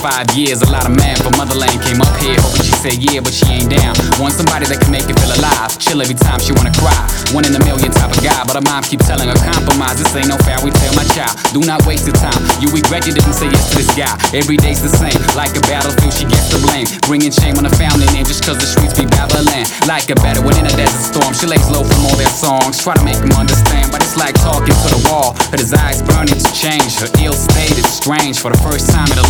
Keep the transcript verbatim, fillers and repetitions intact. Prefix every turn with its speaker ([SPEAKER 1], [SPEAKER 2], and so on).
[SPEAKER 1] five years, a lot of man from motherland came up here hoping she said yeah, but she ain't down. Want somebody that can make her feel alive, chill every time she wanna cry. One in a million type of guy, but her mom keep telling her compromise. This ain't no fairy tale, my child. Do not waste your time. You regret you didn't say yes to this guy. Every day's the same, like a battlefield, she gets the blame. Bringing shame on the family name just cause the streets be babbling. Like a battle in a desert storm, she lays low from all their songs. Try to make him understand, but it's like talking to the wall. Her desires burning to change, her ill state is strange. For the first time in her